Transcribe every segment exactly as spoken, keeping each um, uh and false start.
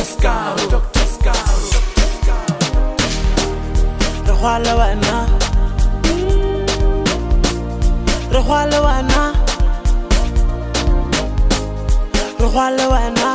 Scaru, Doctor Scaru. Rehwale wena, rehwale wena, rehwale wena,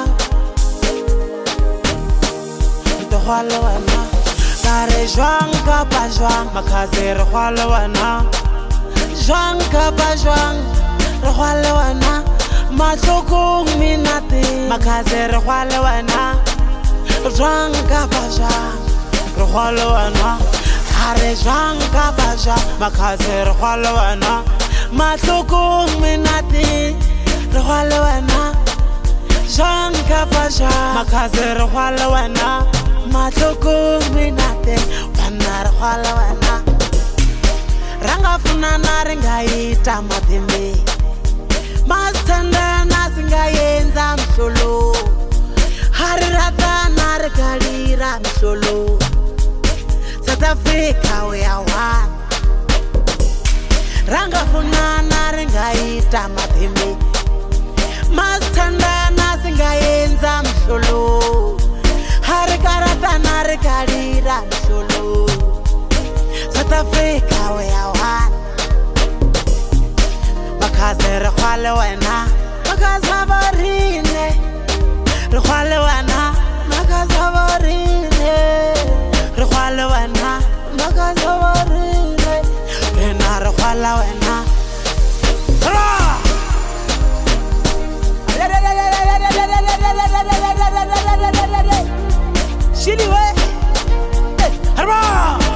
rehwale wena. Kare jwang kapa jwang, makaze rehwale wena. Jwang kapa jwang, rehwale wena. Matlokong menate, makaze rehwale wena. Jwang kapa jwang, rehwale wena. Kare jwang kapa jwang, makaze rehwale wena. Matlokong menate, rehwale wena. Jwang kapa jwang, makaze rehwale wena. Matlokong menate, wana rehwale wena. Ranga funana ringayita mathembe, masithandana singayenza mhlolo. Hariratana rikalira mhlolo. South Africa we are one. Ranga funana ringayita mathembe, masithandana singayenza mhlolo. Harikaratana rikalira mhlolo. South Africa we are one. Makaze rehwale wena, makaze aborine. Rehwale wena, makaze aborine. Rehwale wena, makaze aborine. Rena rehwale wena. Shili we, harba.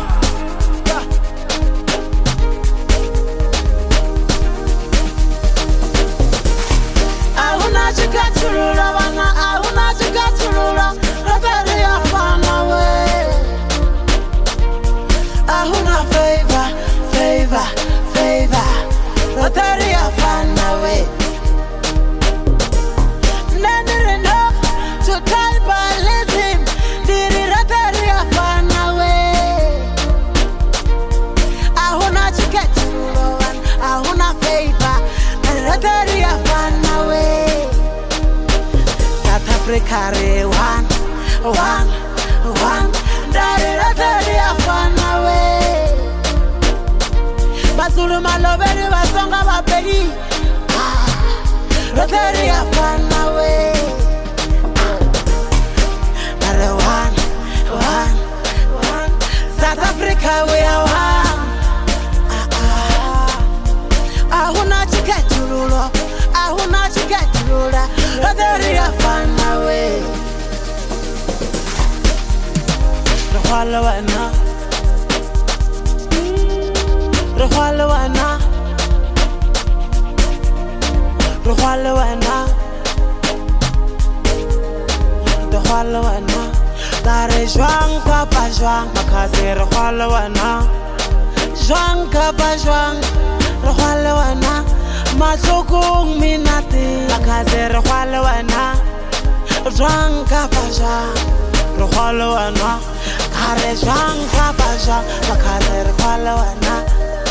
Ahuna chikatulula bana, ahuna chikatulula, ratari afana we. Ahuna favor, favor, favor, ratari afana we. Nene no to tribalism, diri ratari afana we. Ahuna chikatulula bana, ahuna favor, ratari afana we. South Africa re one, one, one. Dari ratari afana we. Basulu maloberi basonga bapeli, ratari afana we. Dari one, one, one. South Africa we are one. Ahuna chikatululo, ahuna chikatulula, ratari afana we. Rehwale wena, rehwale wena, rehwale wena, rehwale wena. Kare jwang kapa jwang, makaze rehwale wena. Jwang kapa jwang, rehwale wena. Matlokong menate, makaze rehwale wena. Jwang kapa jwang, rehwale wena. Kare jwang kapa jwang, makaze rehwale wena.